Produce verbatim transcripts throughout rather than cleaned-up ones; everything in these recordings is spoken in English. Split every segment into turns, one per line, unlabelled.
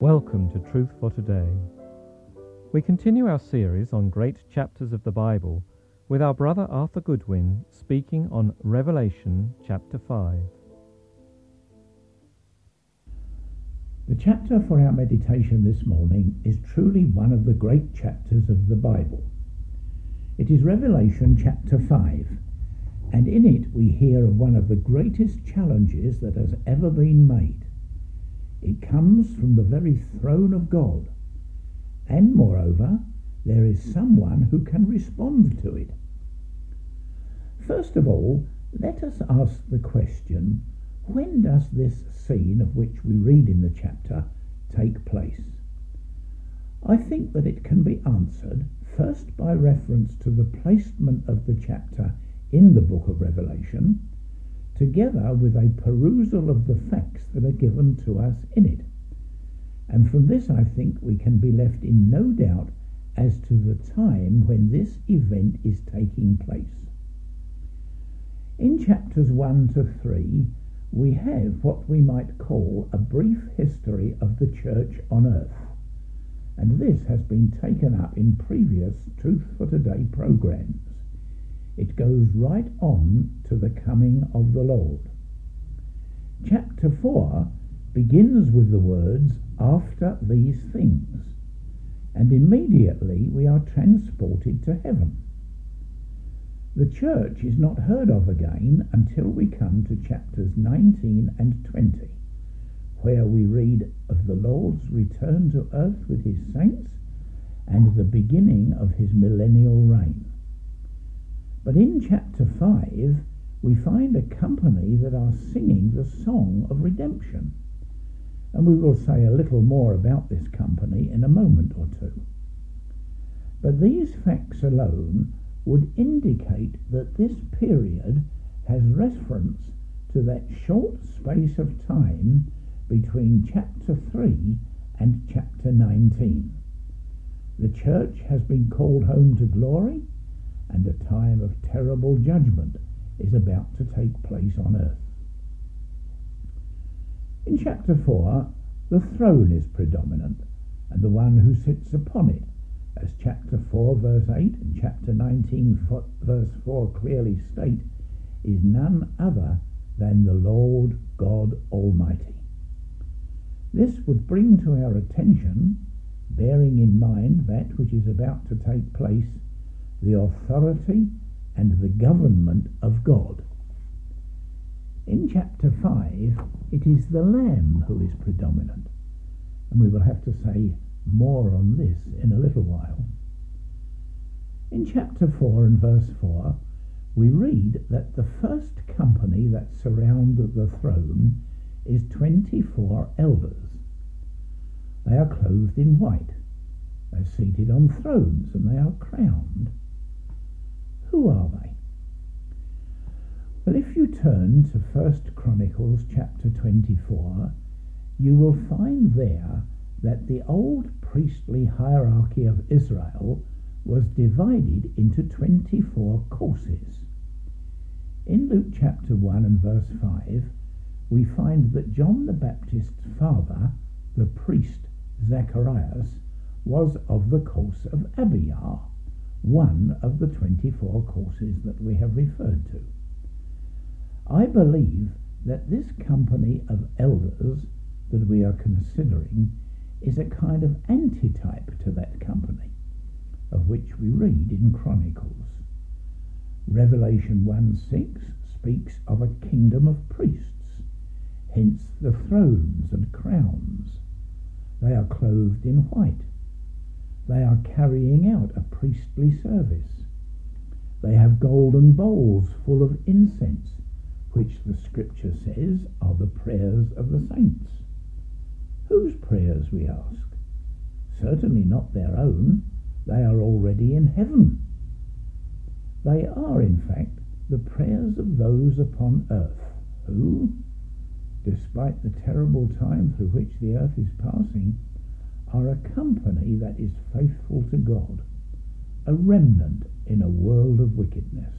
Welcome to Truth for Today. We continue our series on great chapters of the Bible with our brother Arthur Goodwin speaking on Revelation chapter five.
The chapter for our meditation this morning is truly one of the great chapters of the Bible. It is Revelation chapter five, and in it we hear of one of the greatest challenges that has ever been made. It comes from the very throne of God, and moreover, there is someone who can respond to it. First of all, let us ask the question, when does this scene of which we read in the chapter take place? I think that it can be answered first by reference to the placement of the chapter in the book of Revelation, together with a perusal of the facts that are given to us in it. And from this I think we can be left in no doubt as to the time when this event is taking place. In chapters one to three, we have what we might call a brief history of the church on earth, and this has been taken up in previous Truth for Today programs. It goes right on to the coming of the Lord. Chapter four begins with the words, "After these things," and immediately we are transported to heaven. The church is not heard of again until we come to chapters nineteen and twenty, where we read of the Lord's return to earth with his saints and the beginning of his millennial reign. But in chapter five, we find a company that are singing the song of redemption. And we will say a little more about this company in a moment or two. But these facts alone would indicate that this period has reference to that short space of time between chapter three and chapter nineteen. The church has been called home to glory, and a time of terrible judgment is about to take place on earth. In chapter four, the throne is predominant, and the one who sits upon it, as chapter four verse eight and chapter nineteen verse four clearly state, is none other than the Lord God Almighty. This would bring to our attention, bearing in mind that which is about to take place, the authority and the government of God. In chapter five, it is the Lamb who is predominant, and we will have to say more on this in a little while. In chapter four and verse four, we read that the first company that surround the throne is twenty-four elders. They are clothed in white, they are seated on thrones, and they are crowned. Who are they? Well, if you turn to First Chronicles chapter twenty-four, you will find there that the old priestly hierarchy of Israel was divided into twenty-four courses. In Luke chapter one and verse five, we find that John the Baptist's father, the priest Zacharias, was of the course of Abiyah, one of the twenty-four courses that we have referred to. I believe that this company of elders that we are considering is a kind of antitype to that company, of which we read in Chronicles. Revelation one six speaks of a kingdom of priests, hence the thrones and crowns. They are clothed in white. They are carrying out a priestly service. They have golden bowls full of incense, which the scripture says are the prayers of the saints. Whose prayers, we ask? Certainly not their own. They are already in heaven. They are, in fact, the prayers of those upon earth who, despite the terrible time through which the earth is passing, are a company that is faithful to God, a remnant in a world of wickedness.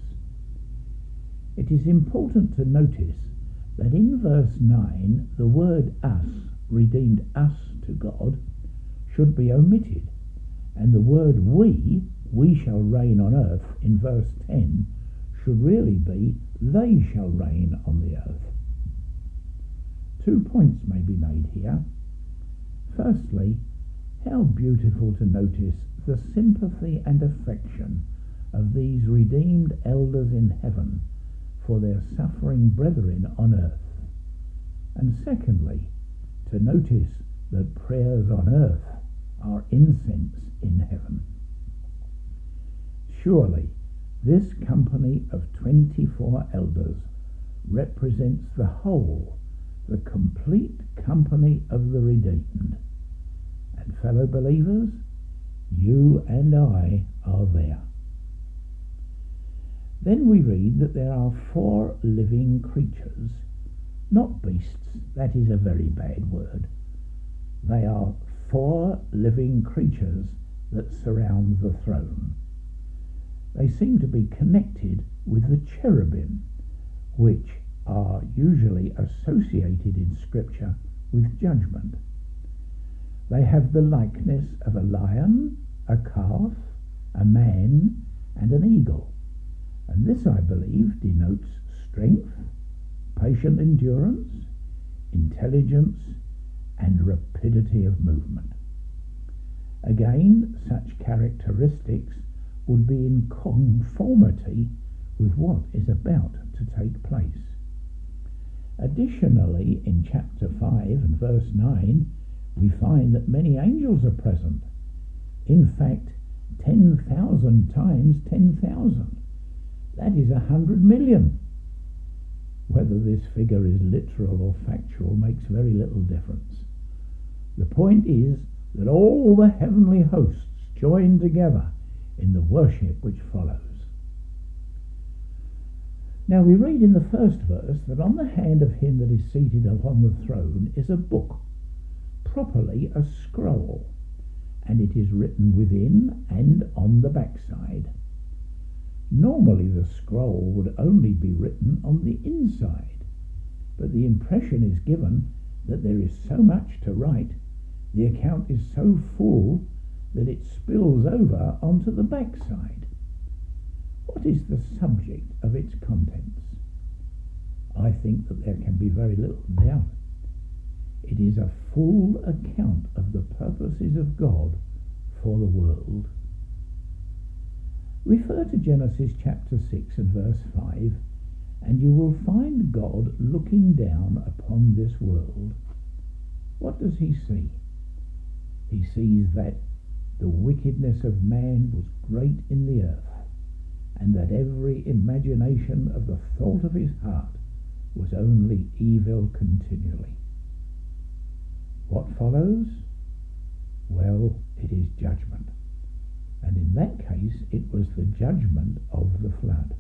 It is important to notice that in verse nine the word us redeemed us to God should be omitted, and the word we, we shall reign on earth, in verse ten, should really be they shall reign on the earth. Two points may be made here. Firstly, how beautiful to notice the sympathy and affection of these redeemed elders in heaven for their suffering brethren on earth. And secondly, to notice that prayers on earth are incense in heaven. Surely this company of twenty-four elders represents the whole, the complete company of the redeemed. And fellow believers, you and I are there. Then we read that there are four living creatures, not beasts, that is a very bad word. They are four living creatures that surround the throne. They seem to be connected with the cherubim, which are usually associated in Scripture with judgment. They have the likeness of a lion, a calf, a man, and an eagle, and this, I believe, denotes strength, patient endurance, intelligence, and rapidity of movement. Again, such characteristics would be in conformity with what is about to take place. Additionally, in chapter five and verse nine, we find that many angels are present. In fact, ten thousand times ten thousand. That is a hundred million. Whether this figure is literal or factual makes very little difference. The point is that all the heavenly hosts join together in the worship which follows. Now we read in the first verse that on the hand of him that is seated upon the throne is a book, properly a scroll, and it is written within and on the backside. Normally the scroll would only be written on the inside, but the impression is given that there is so much to write, the account is so full that it spills over onto the backside. What is the subject of its contents? I think that there can be very little doubt. It is a full account of the purposes of God for the world. Refer to Genesis chapter six and verse five, and you will find God looking down upon this world. What does he see? He sees that the wickedness of man was great in the earth, and that every imagination of the thought of his heart was only evil continually. What follows? Well, it is judgment. And in that case, it was the judgment of the flood.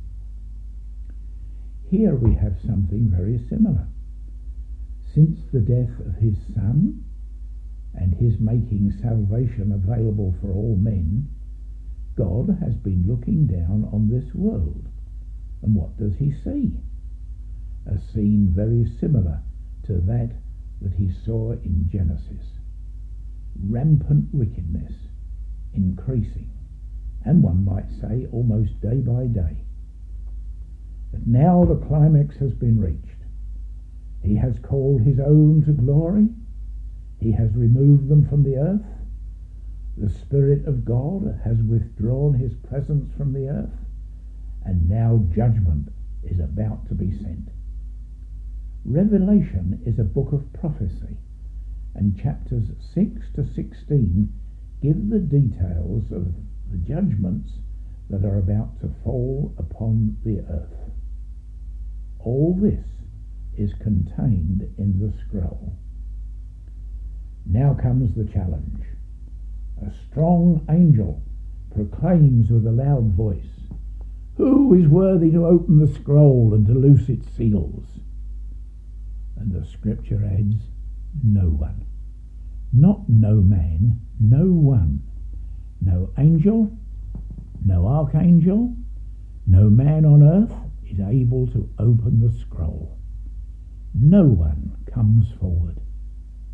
Here we have something very similar. Since the death of his Son, and his making salvation available for all men, God has been looking down on this world. And what does he see? A scene very similar to that that he saw in Genesis. Rampant wickedness, increasing, and one might say almost day by day. But now the climax has been reached. He has called his own to glory. He has removed them from the earth. The Spirit of God has withdrawn his presence from the earth, and now judgment is about to be sent. Revelation is a book of prophecy, and chapters six to sixteen give the details of the judgments that are about to fall upon the earth. All this is contained in the scroll. Now comes the challenge. A strong angel proclaims with a loud voice, "Who is worthy to open the scroll and to loose its seals?" And the scripture adds, no one. Not no man, no one. No angel, no archangel, no man on earth is able to open the scroll. No one comes forward.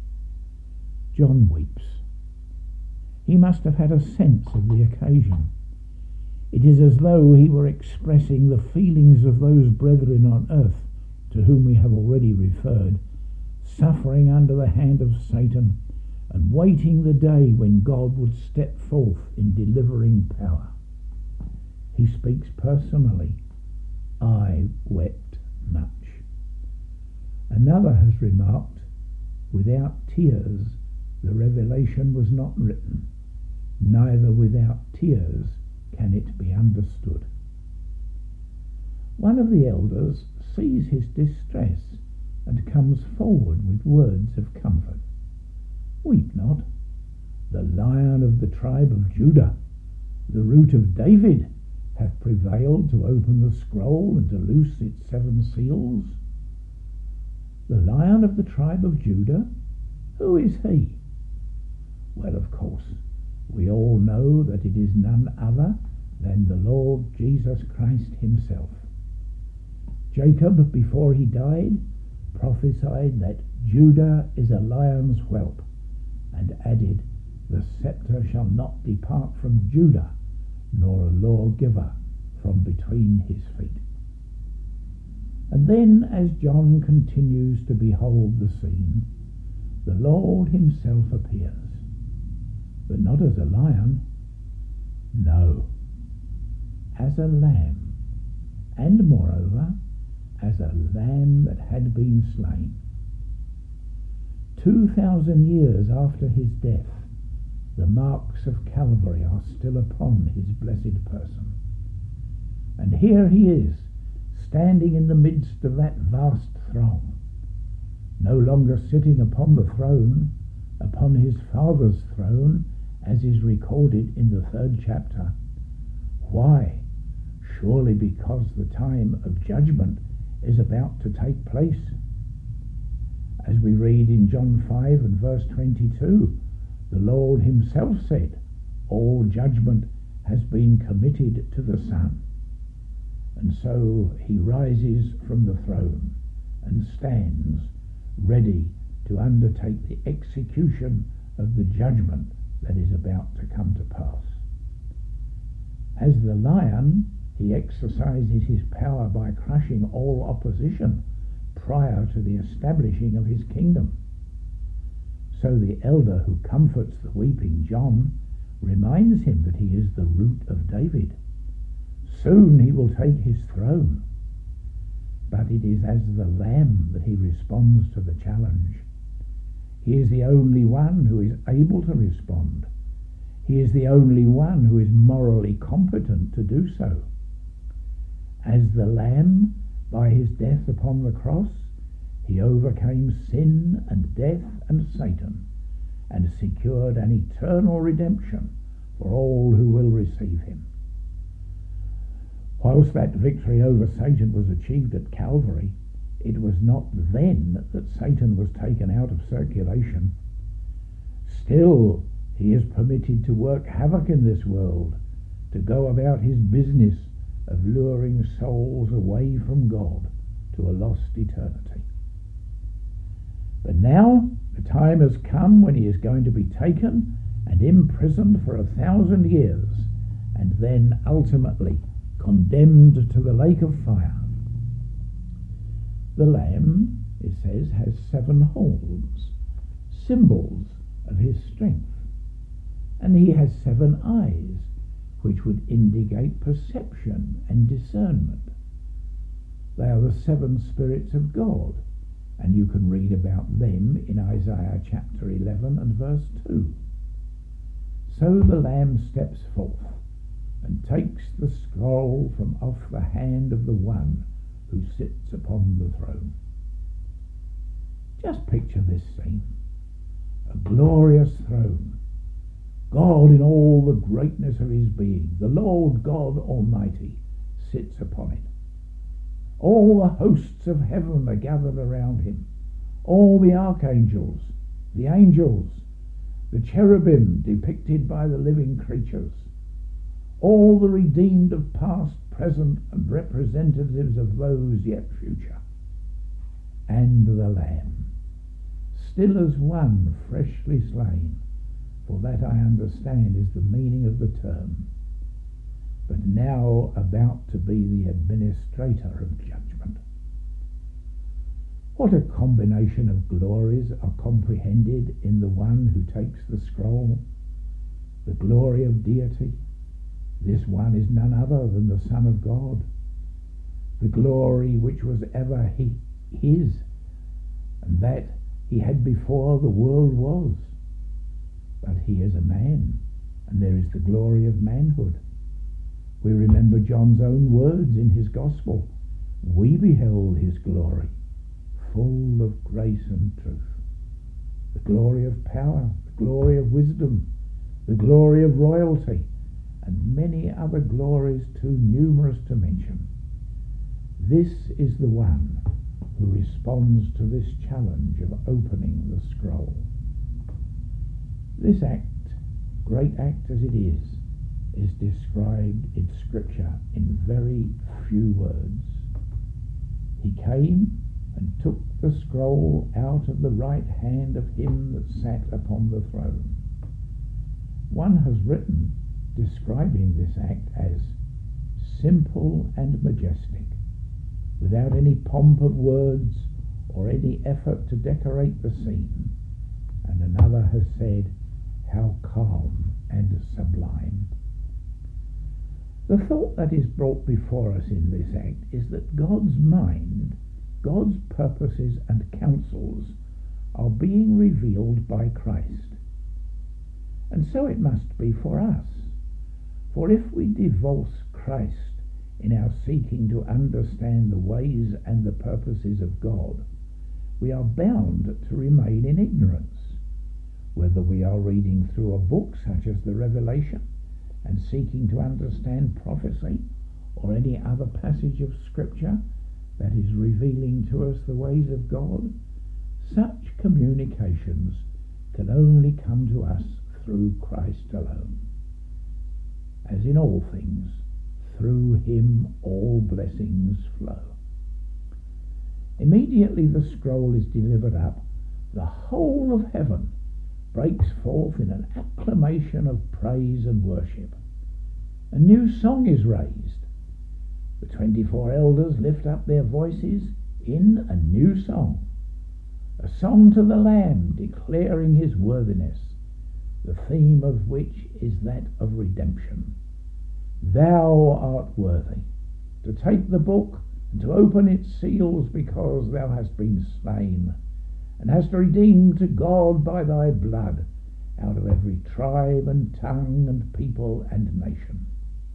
John weeps. He must have had a sense of the occasion. It is as though he were expressing the feelings of those brethren on earth to whom we have already referred, suffering under the hand of Satan and waiting the day when God would step forth in delivering power. He speaks personally. I wept much. Another has remarked, without tears the revelation was not written, neither without tears can it be understood. One of the elders sees his distress and comes forward with words of comfort. Weep not. The Lion of the tribe of Judah, the Root of David, hath prevailed to open the scroll and to loose its seven seals. The Lion of the tribe of Judah? Who is he? Well, of course, we all know that it is none other than the Lord Jesus Christ himself. Jacob, before he died, prophesied that Judah is a lion's whelp, and added, the scepter shall not depart from Judah, nor a lawgiver from between his feet. And then, as John continues to behold the scene, the Lord himself appears, but not as a lion, no, as a lamb, and moreover, as a lamb that had been slain. Two thousand years after his death, the marks of Calvary are still upon his blessed person. And here he is, standing in the midst of that vast throng, no longer sitting upon the throne, upon his Father's throne, as is recorded in the third chapter. Why? Surely because the time of judgment is about to take place. As we read in John five and verse twenty-two, the Lord himself said, all judgment has been committed to the Son. And so he rises from the throne and stands ready to undertake the execution of the judgment that is about to come to pass. As the lion, he exercises his power by crushing all opposition prior to the establishing of his kingdom. So the elder who comforts the weeping John reminds him that he is the Root of David. Soon he will take his throne. But it is as the Lamb that he responds to the challenge. He is the only one who is able to respond. He is the only one who is morally competent to do so. As the Lamb, by his death upon the cross, he overcame sin and death and Satan, and secured an eternal redemption for all who will receive him. Whilst that victory over Satan was achieved at Calvary, it was not then that Satan was taken out of circulation. Still, he is permitted to work havoc in this world, to go about his business of luring souls away from God to a lost eternity. But now the time has come when he is going to be taken and imprisoned for a thousand years, and then ultimately condemned to the lake of fire. The Lamb, it says, has seven horns, symbols of his strength, and he has seven eyes, which would indicate perception and discernment. They are the seven spirits of God, and you can read about them in Isaiah chapter eleven and verse two. So the Lamb steps forth and takes the scroll from off the hand of the one who sits upon the throne. Just picture this scene. A glorious throne. God in all the greatness of his being, the Lord God Almighty, sits upon it. All the hosts of heaven are gathered around him. All the archangels, the angels, the cherubim depicted by the living creatures, all the redeemed of past, present, and representatives of those yet future, and the Lamb still as one freshly slain, for that I understand is the meaning of the term, but now about to be the administrator of judgment. What a combination of glories are comprehended in the one who takes the scroll. The glory of deity. This one is none other than the Son of God. The glory which was ever he, his, and that he had before the world was. But he is a man, and there is the glory of manhood. We remember John's own words in his gospel. We beheld his glory, full of grace and truth. The glory of power, the glory of wisdom, the glory of royalty, and many other glories too numerous to mention. This is the one who responds to this challenge of opening the scroll. This act, great act as it is, is described in Scripture in very few words. He came and took the scroll out of the right hand of him that sat upon the throne. One has written, describing this act as simple and majestic, without any pomp of words or any effort to decorate the scene, and another has said, how calm and sublime. The thought that is brought before us in this act is that God's mind, God's purposes and counsels are being revealed by Christ. And so it must be for us. For if we divorce Christ in our seeking to understand the ways and the purposes of God, we are bound to remain in ignorance. Whether we are reading through a book such as the Revelation and seeking to understand prophecy or any other passage of Scripture that is revealing to us the ways of God, such communications can only come to us through Christ alone. As in all things, through him all blessings flow. Immediately the scroll is delivered up, the whole of heaven breaks forth in an acclamation of praise and worship. A new song is raised. The twenty-four elders lift up their voices in a new song, a song to the Lamb declaring his worthiness, the theme of which is that of redemption. Thou art worthy to take the book and to open its seals, because thou hast been slain and hast redeemed to God by thy blood out of every tribe and tongue and people and nation.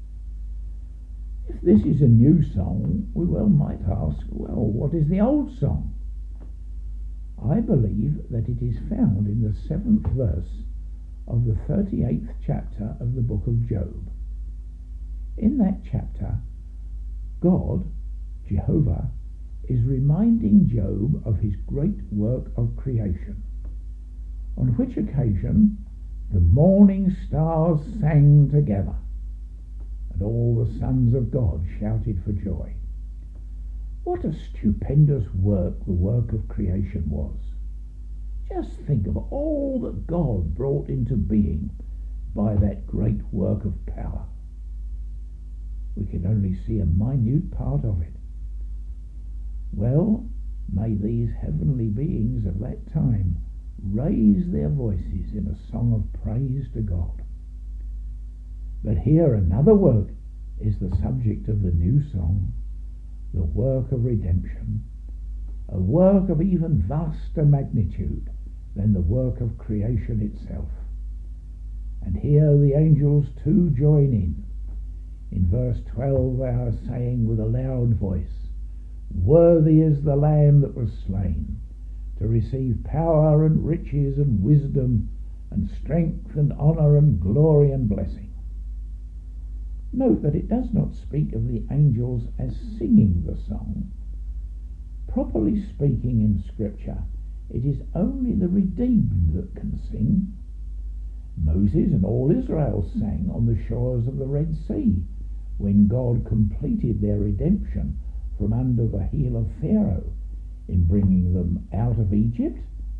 If this is a new song, we well might ask, well, what is the old song? I believe that it is found in the seventh verse of the thirty-eighth chapter of the book of Job. In that chapter, God, Jehovah, is reminding Job of his great work of creation, on which occasion the morning stars sang together, and all the sons of God shouted for joy. What a stupendous work the work of creation was. Just think of all that God brought into being by that great work of power. We can only see a minute part of it. Well, may these heavenly beings of that time raise their voices in a song of praise to God. But here another work is the subject of the new song, the work of redemption, a work of even vaster magnitude than the work of creation itself. And here the angels too join in. In verse twelve they are saying with a loud voice, worthy is the Lamb that was slain, to receive power and riches and wisdom and strength and honour and glory and blessing. Note that it does not speak of the angels as singing the song. Properly speaking in Scripture, it is only the redeemed that can sing. Moses and all Israel sang on the shores of the Red Sea when God completed their redemption from under the heel of Pharaoh in bringing them out of Egypt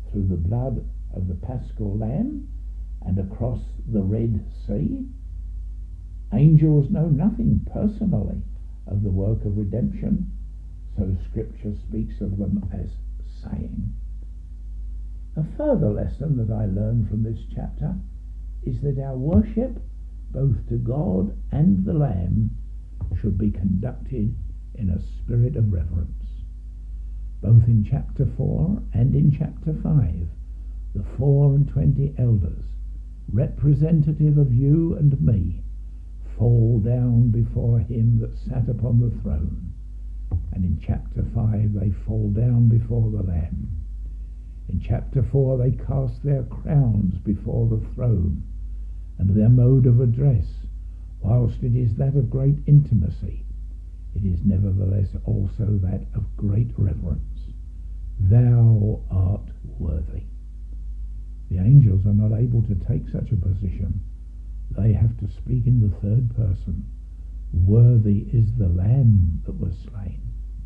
through the blood of the Paschal Lamb and across the Red Sea. Angels know nothing personally of the work of redemption, so Scripture speaks of them as saying. A further lesson that I learn from this chapter is that our worship, both to God and the Lamb, should be conducted in a spirit of reverence. Both in chapter four and in chapter five, the four and twenty elders, representative of you and me, fall down before him that sat upon the throne. And in chapter five they fall down before the Lamb. In chapter four they cast their crowns before the throne, and their mode of address, whilst it is that of great intimacy, it is nevertheless also that of great reverence. Thou art worthy. The angels are not able to take such a position. They have to speak in the third person. Worthy is the Lamb that was slain.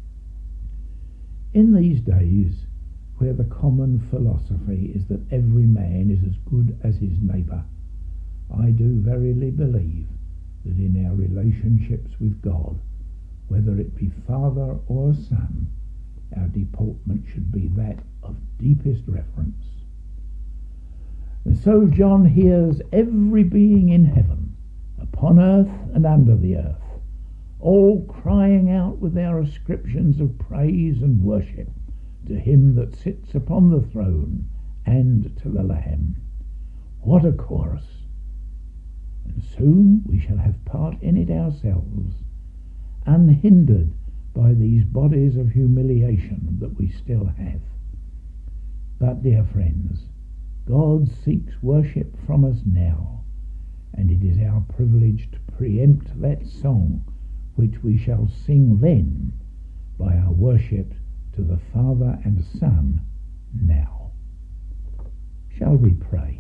In these days, where the common philosophy is that every man is as good as his neighbour, I do verily believe that in our relationships with God, whether it be father or son, our deportment should be that of deepest reverence. And so John hears every being in heaven, upon earth and under the earth, all crying out with their ascriptions of praise and worship to him that sits upon the throne and to the Lamb. What a chorus! And soon we shall have part in it ourselves, unhindered by these bodies of humiliation that we still have. But, dear friends, God seeks worship from us now, and it is our privilege to preempt that song which we shall sing then by our worship to the Father and Son now. Shall we pray?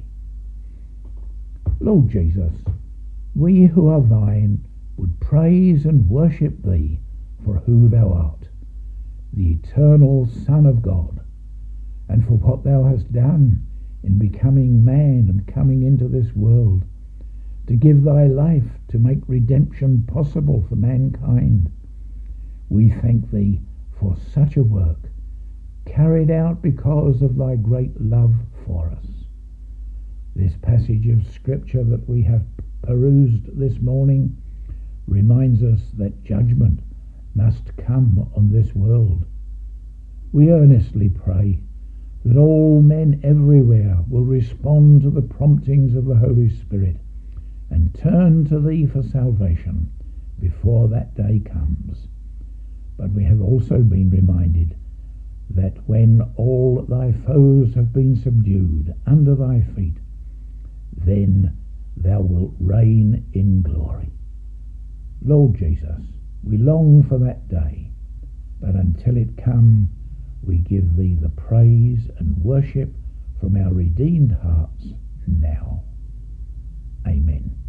Lord Jesus, we who are thine would praise and worship thee for who thou art, the eternal Son of God, and for what thou hast done in becoming man and coming into this world to give thy life to make redemption possible for mankind. We thank thee for such a work, carried out because of thy great love for us. This passage of Scripture that we have perused this morning reminds us that judgment must come on this world. We earnestly pray that all men everywhere will respond to the promptings of the Holy Spirit and turn to thee for salvation before that day comes. But we have also been reminded that when all thy foes have been subdued under thy feet, then thou wilt reign in glory. Lord Jesus, we long for that day, but until it come, we give thee the praise and worship from our redeemed hearts now. Amen.